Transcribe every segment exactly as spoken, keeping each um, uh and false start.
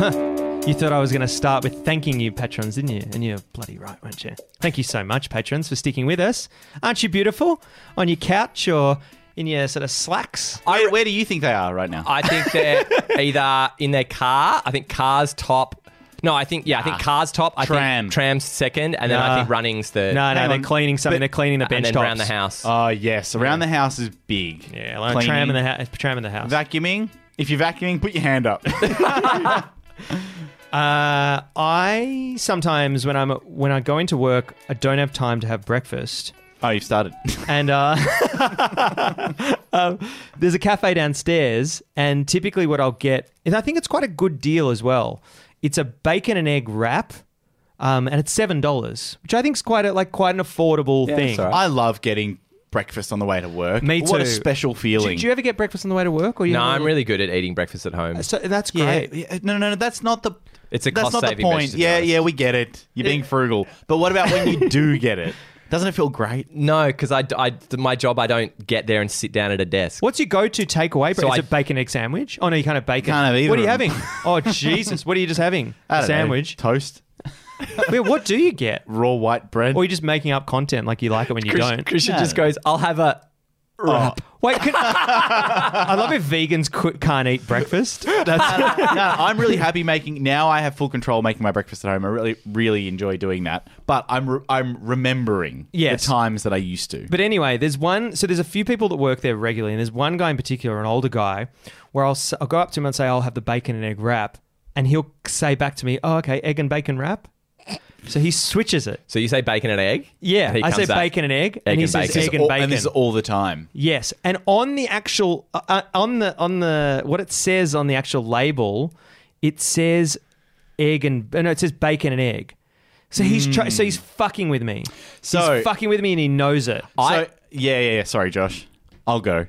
You thought I was going to start with thanking you, patrons, didn't you? And you're bloody right, weren't you? Thank you so much, patrons, for sticking with us. Aren't you beautiful on your couch or in your sort of slacks? Where, where do you think they are right now? I think they're either in their car. I think car's top. No, I think, yeah, I think car's top. I Tram. think tram's second. And then Nah. I think running's third. No, no, Hang they're on. cleaning something. But- they're cleaning the bench and then tops. around the house. Oh, yes. Around the house is big. Yeah, like Cleaning. tram in the house. Tram in the house. Vacuuming. If you're vacuuming, put your hand up. Uh, I sometimes when I'm when I go into work, I don't have time to have breakfast, Oh, you've started. and uh, um, there's a cafe downstairs, and typically what I'll get, and I think it's quite a good deal as well. It's a bacon and egg wrap, um, and it's seven dollars, which I think is quite a, like quite an affordable Yeah, thing. it's all right. I love getting breakfast on the way to work. Me What a too. special feeling. Do, do you ever get breakfast on the way to work? Or you No, have a I'm little- really good at eating breakfast at home. So that's Yeah, great. yeah, no, no, no, that's not the. It's a that's not the cost-saving point. measure, to be Yeah, honest. yeah, we get it. You're being frugal, but what about when you do get it? Doesn't it feel great? No, because I, I, my job, I don't get there and sit down at a desk. What's your go-to takeaway? So Is I- it bacon egg sandwich? Oh no, you can't have bacon. Can't have either What are you of them. having? Oh Jesus! What are you just having? I A don't know. sandwich. Toast, Wait, what do you get? raw white bread. Or are you just making up content like you like it when you Christian, don't? Christian No. just goes, I'll have a wrap. Wait, can, I love if vegans qu- can't eat breakfast. That's, no, no, I'm really happy making. Now I have full control making my breakfast at home. I really, really enjoy doing that. But I'm, re- I'm remembering Yes. the times that I used to. but anyway, there's one. So there's a few people that work there regularly, and there's one guy in particular, an older guy, where I'll s- I'll go up to him and say I'll have the bacon and egg wrap, and he'll say back to me, "Oh, okay, egg and bacon wrap." So he switches it. So you say bacon and egg? Yeah, And he I say comes back, bacon and egg, egg and he and says bacon. egg and all, bacon. and this is all the time. Yes, and on the actual uh, uh, on the on the what it says on the actual label, it says egg and uh, no, it says bacon and egg. So he's try- so he's fucking with me. So- he's fucking with me, and he knows it. So, yeah, yeah, yeah. Sorry, Josh. I'll go.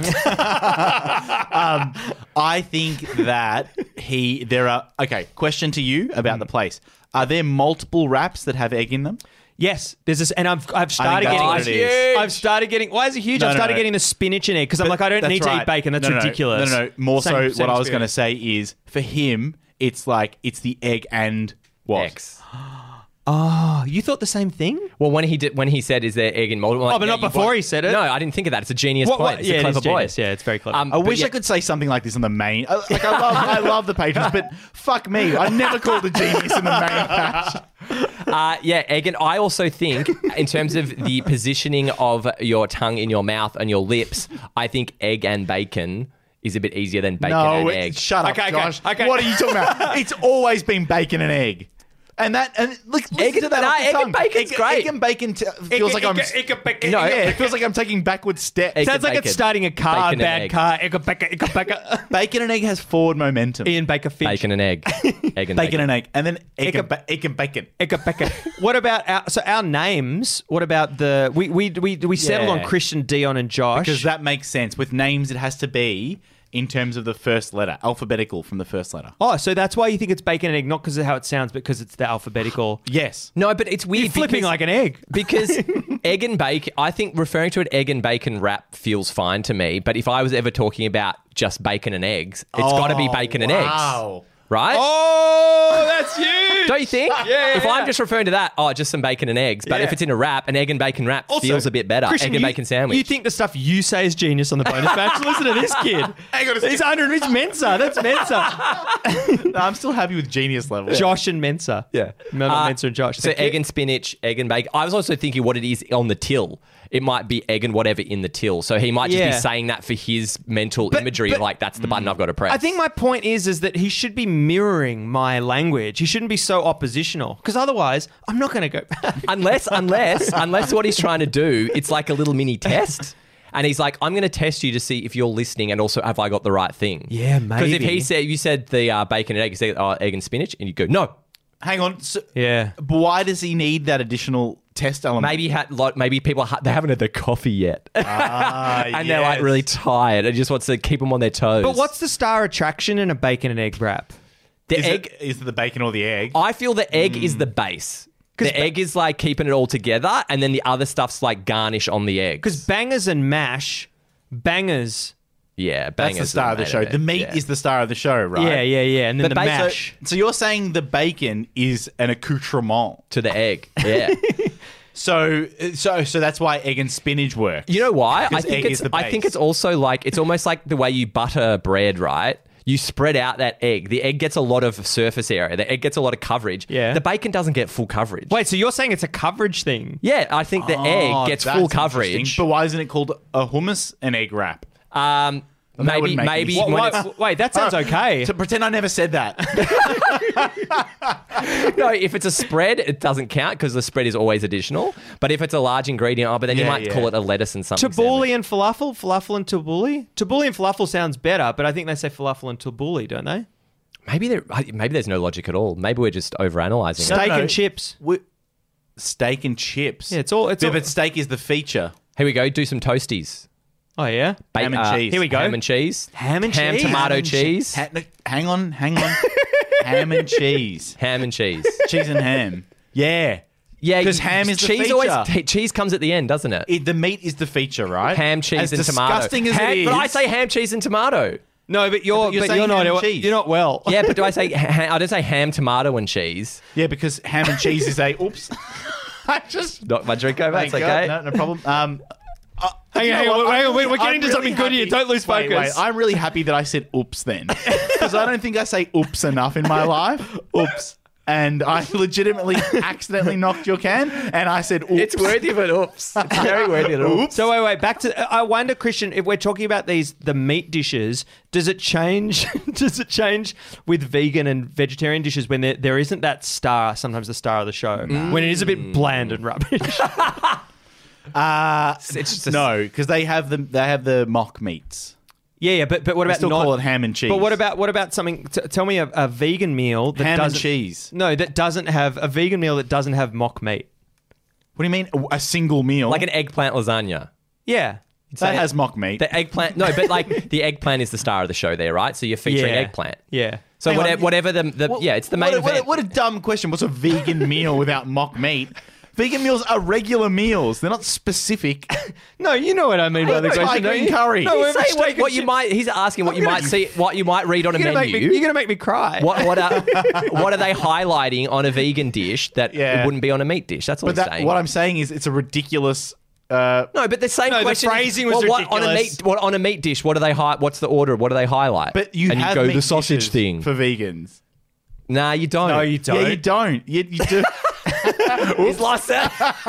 um, I think that he there are okay. Question to you about the place: are there multiple wraps that have egg in them? Yes, there's this, and I've I've started that's getting. what it is. I've started getting. Why is it huge? No, I've no, started no. getting the spinach and egg because I'm like I don't That's need to right. eat bacon. That's No, no, no. ridiculous. No, no, no. More Same- so, same what I was spirit. going to say is for him, it's like it's the egg and what? X. Oh, you thought the same thing? Well, when he did, when he said, "Is there egg in multiple?" Oh, but not before he said it. No, I didn't think of that. It's a genius What- point. what- It's yeah, a it clever is boy. genius. Yeah, it's very clever. Um, I but wish yeah, I could say something like this on the main. uh, Like I love, I love the patrons, but fuck me, I never called a genius in the main patch. Uh, yeah, egg and I also think, in terms of the positioning of your tongue in your mouth and your lips, I think egg and bacon is a bit easier than bacon No, and it- egg. shut up, Okay, okay, Josh. okay. What are you talking about? It's always been bacon and egg. And that, and look, listen Egg and- to that no, off the egg and tongue. bacon's egg, great. Egg and bacon t- feels like I'm. Egg- egg- egg- no, egg- yeah, it feels like I'm taking backward steps. Egg- Sounds like bacon. it's starting a car, Bacon and bad egg. car. Egg, bacon, egg, bacon. Bacon and egg has forward momentum. Ian Baker Finch. Bacon and egg. Egg and bacon and egg, and then egg, Egg and, and- ba- egg and bacon. Egg, bacon. What about our so our names? What about the we we we we settled Yeah. on Christian, Dion, and Josh Because that makes sense. With names, it has to be in terms of the first letter, alphabetical from the first letter. Oh, so that's why you think it's bacon and egg, not because of how it sounds, but because it's the alphabetical. Yes. No, but it's weird. You're flipping because- like an egg. Because egg and bacon, I think referring to an egg and bacon wrap feels fine to me. But if I was ever talking about just bacon and eggs, it's got to be bacon and eggs. Wow. Right? Oh, that's huge. Don't you think? yeah, If yeah. I'm just referring to that, oh, just some bacon and eggs. But Yeah. if it's in a wrap, an egg and bacon wrap Also, feels a bit better. Christian, egg and you- bacon sandwich. You think the stuff you say is genius on the bonus batch? Listen to this kid. Hang on a He's second. under. He's Mensa. That's Mensa. No, I'm still happy with genius level. Josh and Mensa. Yeah. No, not Uh, Mensa and Josh. So The egg kid- and spinach, egg and bacon. I was also thinking what it is on the till. It might be egg and whatever in the till. So he might just Yeah. be saying that for his mental But- imagery but- of like, that's the button I've got to press. I think my point is is that he should be mirroring my language. He shouldn't be so oppositional because otherwise I'm not going to go back. unless, unless, unless what he's trying to do, it's like a little mini test. And he's like, I'm going to test you to see if you're listening and also have I got the right thing. Yeah, Because if maybe. he said, you said the uh, bacon and egg, you said uh, egg and spinach, and you go, no. Hang on. So, Yeah. but why does he need that additional test element? Maybe had like maybe people ha- they haven't had their coffee yet, Ah, and they're like yes. really tired and just wants to keep them on their toes. But what's the star attraction in a bacon and egg wrap? the Is egg? it, is it the bacon or the egg? I feel the egg is the base. The egg is like keeping it all together, and then the other stuff's like garnish on the egg. Because bangers and mash, bangers Yeah, That's bangers the star of the made show. it. The meat Yeah. is the star of the show, right? Yeah, yeah, yeah. And then The the, ba- so- mash. So you're saying the bacon is an accoutrement. to the egg. Yeah. So, so, so that's why egg and spinach work. You know why? I Because think egg it's is the I think base. it's also like it's almost like the way you butter bread, right? You spread out that egg. The egg gets a lot of surface area. The egg gets a lot of coverage. Yeah. The bacon doesn't get full coverage. Wait, so you're saying it's a coverage thing? Yeah, I think the Oh, egg gets that's full interesting. coverage. But why isn't it called a hummus and egg wrap? Um, That maybe wouldn't make any maybe sense. when Wait, it's- wait, wait, that sounds okay. To pretend I never said that. no, if it's a spread, it doesn't count because the spread is always additional. But if it's a large ingredient, oh, but then you Yeah, might yeah. call it a lettuce and something. Tabbouleh and falafel? Falafel and tabbouleh? Tabbouleh and falafel sounds better, but I think they say falafel and tabbouleh, don't they? Maybe there, maybe there's no logic at all. Maybe we're just overanalyzing it. Steak no, no. and chips. We- steak and chips. Yeah, it's all- it's yeah, all- but steak is the feature. Here we go. Do some toasties. Oh, yeah? Ba- Ham and uh, cheese. Here we go. Ham and cheese. Ham and ham cheese? tomato Ham and che- cheese. Ha- no, hang on, hang on. Ham and cheese. ham and cheese. Cheese and ham. Yeah. Yeah, 'Cause you- ham is the cheese feature. always t- cheese comes at the end, doesn't it? It, the meat is the feature, right? Ham, cheese, as and tomato. disgusting as Ham- it is. But I say ham, cheese, and tomato. No, but you're, But you're but saying you're not ham and cheese. you're not well. Yeah, but do I say ha- I don't say ham, tomato, and cheese? Yeah, because ham and cheese is a oops. I just Not my drink over. Thank That's God. okay. No, no problem. Um, uh, Hang you on, know hang on, what? hang on, I'm we're getting I'm into something good here. happy- Don't lose Wait, focus. wait. I'm really happy that I said oops then, because I don't think I say oops enough in my life. Oops. And I legitimately accidentally knocked your can, and I said, oops. It's worthy of an oops. It's very worthy of an oops. So wait, wait, back to. I wonder, Christian, if we're talking about these the meat dishes, does it change? Does it change with vegan and vegetarian dishes when there, there isn't that star? Sometimes the star of the show when it is a bit bland and rubbish. Uh, It's just a- no, because they have the they have the mock meats. Yeah, yeah, but but what I about still not, call it ham and cheese. But what about what about something? T- tell me a, a vegan meal that ham and doesn't cheese? No, that doesn't have a vegan meal that doesn't have mock meat. What do you mean a, a single meal? Like an eggplant lasagna. Yeah. that has mock meat. The eggplant. No, but like the eggplant is the star of the show there, right? So you're featuring Yeah. eggplant. Yeah. So Hang on. whatever, whatever the, the What- yeah, it's the main what, what, event. what a dumb question. What's a vegan meal without mock meat? Vegan meals are regular meals. They're not specific. No, you know what I mean by the Thai question. don't green you? curry. No, He's we're Say what, steak what and you chips. might. He's asking what you gonna might see, what you might read on a You're gonna, menu. make me, you're gonna make me cry. What what are what are they highlighting on a vegan dish that Yeah. it wouldn't be on a meat dish? That's what But I'm that, saying. what I'm saying is it's a ridiculous... Uh, no, but the same No, the question. is, phrasing was well, what, on a ridiculous. meat what on a meat dish. What do they hi- What's the order? What do they highlight? but you and have you go meat the sausage dishes thing. for vegans. Nah, you don't. No, you don't. Yeah, you don't. You, you do. He's lost it.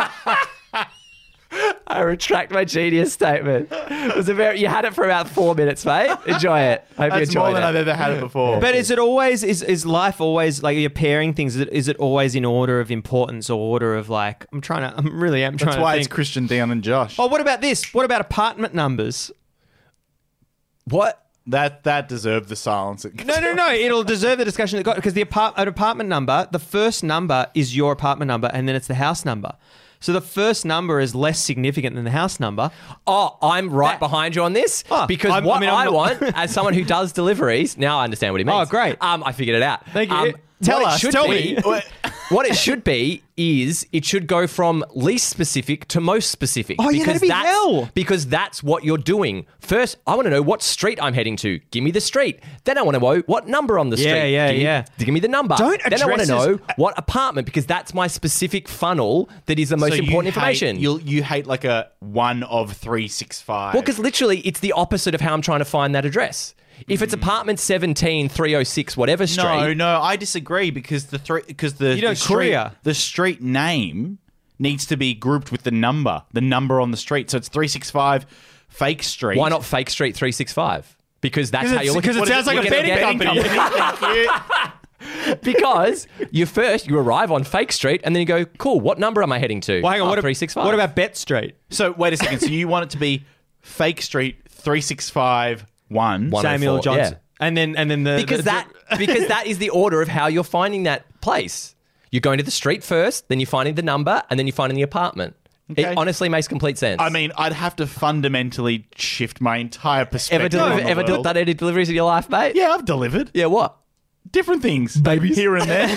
I retract my genius statement. It was a very. You had it for about four minutes, mate. Enjoy it. Hope you That's enjoyed more than it. I've ever had it before. But is it always is is life always like you're pairing things? Is it, is it always in order of importance or order of like? I'm trying to. I'm really am trying That's to why think. it's Christian, Dion, and Josh. Oh, what about this? What about apartment numbers? What? That that deserved the silence. It- No, no, no. It'll deserve the discussion it got because the apart- an apartment number, the first number is your apartment number, and then it's the house number. So the first number is less significant than the house number. Oh, I'm right That- behind you on this Oh, because I'm- I what I, mean, I'm not- want as someone who does deliveries. Now I understand what he means. Oh, great. Um, I figured it out. Thank you. Um, Tell what it us, should tell be- me. What it should be is it should go from least specific to most specific. Oh, yeah, that'd be that's, hell. Because that's what you're doing. First, I want to know what street I'm heading to. Give me the street. Then I want to know what number on the Yeah, street. yeah, give me, yeah. Give me the number. Don't then I want to addresses- know what apartment because that's my specific funnel that is the most So you important hate- information. You'll, you hate like a one of three six five. Well, because literally it's the opposite of how I'm trying to find that address. If it's Hmm. apartment seventeen, three oh six, whatever street. no, no, I disagree because the three because the You don't the street, courier. the street name needs to be grouped with the number, the number on the street. So it's three six five Fake Street. Why not Fake Street three sixty-five? Because that's how you're looking. because it What is sounds like You're a gonna betting get- company. Thank you. Because you first you arrive on Fake Street and then you go, cool. What number am I heading to? Well, hang on. Oh, what, ab- three sixty-five. what about Bet Street? So wait a second. So you want it to be Fake Street three six five one. One. Samuel oh four, Johnson. yeah. And then and then the Because the- that because that is the order of how you're finding that place. You're going to the street first, then you're finding the number, and then you're finding the apartment. Okay. It honestly makes complete sense. I mean, I'd have to fundamentally shift my entire ever perspective. deliver, on the ever world. done any deliveries in your life, mate? Yeah, I've delivered. Yeah. What? different things. Babies. Here and there.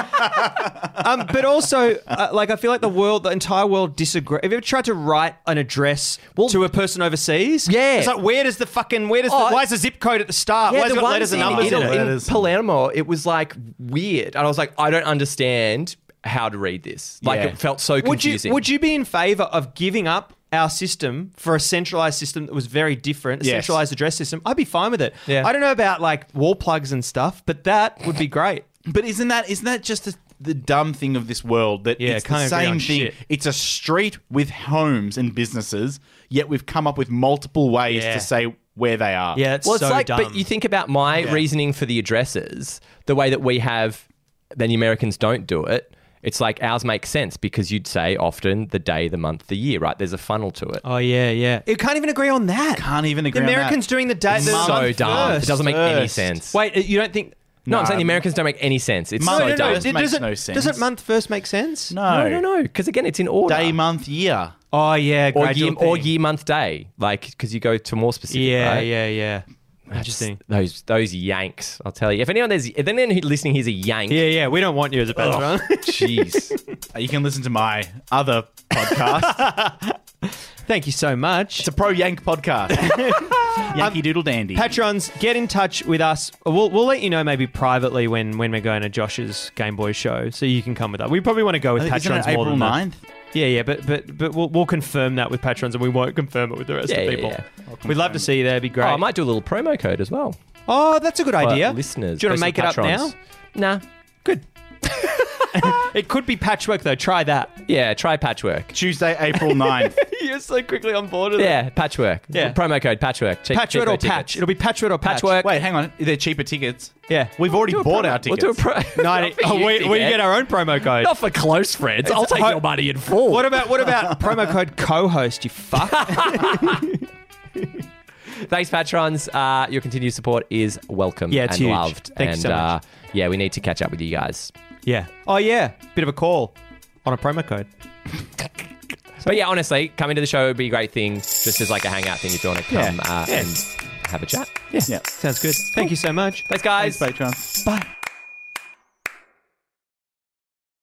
Um, but also, uh, like, I feel like the world, the entire world disagree. Have you ever tried to write an address to a person overseas? Yeah. It's like, where does the fucking, where does the, Oh, why is the zip code at the start? why has it got letters and numbers in in, it? in Letters. Palermo, it was like weird. And I was like, I don't understand how to read this. Like, Yeah. it felt so Would you, confusing. would you be in favour of giving up our system for a centralised system that was very different, a Yes. centralised address system? I'd be fine with it. Yeah. I don't know about, like, wall plugs and stuff, but that would be great. But isn't that isn't that just the, the dumb thing of this world that Yeah, it's can't the agree same on thing? shit. It's a street with homes and businesses, yet we've come up with multiple ways Yeah. to say where they are. Yeah, it's well, it's so like, dumb. but you think about my Yeah. reasoning for the addresses, the way that we have, then the Americans don't do it. It's like ours makes sense because you'd say often the day, the month, the year, right? There's a funnel to it. Oh, yeah, yeah. You can't even agree on that. Can't even agree The on that. Americans doing the day. the so month dumb. first. It doesn't make any First. sense. Wait, uh, you don't think... no, I'm No, saying the um, Americans don't make any sense. It's Month so no, no, dumb. no. It Does makes it, no Does sense. it month first make sense? No. No, no, no. Because again, it's in order. Day, month, year. Oh, yeah, or gradual year, or thing. year, month, day. Like, because you go to more specific. Yeah, right? yeah, yeah. Just Interesting. those those Yanks, I'll tell you. If anyone there's if anyone who listening here's a Yank, Yeah, yeah. We don't want you as a patron. jeez. Uh, You can listen to my other podcast. Thank you so much. It's a pro Yank podcast. Yankee Doodle Dandy. Patrons, get in touch with us. We'll, we'll let you know maybe privately when, when we're going to Josh's Game Boy show, so you can come with us. We probably want to go with Isn't it patrons more April than that. ninth? Yeah, yeah, but but but we'll, we'll confirm that with patrons, and we won't confirm it with the rest Yeah, of the yeah, people. yeah. We'd love to see you there. It'd be great. Oh, I might do a little promo code as well. Oh, that's a good for idea. listeners. Do you want to Those make it are up now? patrons. Nah. Good. It could be patchwork though. Try that. Yeah, try patchwork. Tuesday, April ninth. You're so quickly on board with Yeah, patchwork. Yeah. Promo code patchwork. Cheap, Patchwork or cheaper patch? tickets. It'll be patchwork or patch. Patchwork. Wait, hang on. They're cheaper tickets. Yeah. We've already Do a bought promo- our We'll tickets. do a pro- No, Not for oh, you, we, we dickhead. get our own promo code. Not for close friends. I'll take ho- your money in full. What about what about promo code co-host? You fuck. Thanks, patrons. Uh, your continued support is welcome Yeah, it's and huge. loved. Thank you and so much. Uh, yeah, we need to catch up with you guys. Yeah. Oh yeah. Bit of a call on a promo code. But yeah, honestly, coming to the show would be a great thing, just as like a hangout thing if you want to come Yeah. uh, Yeah. and have a chat. Yeah. Sounds good. Thank you so much. Thanks, guys. Thanks, Patreon. Bye.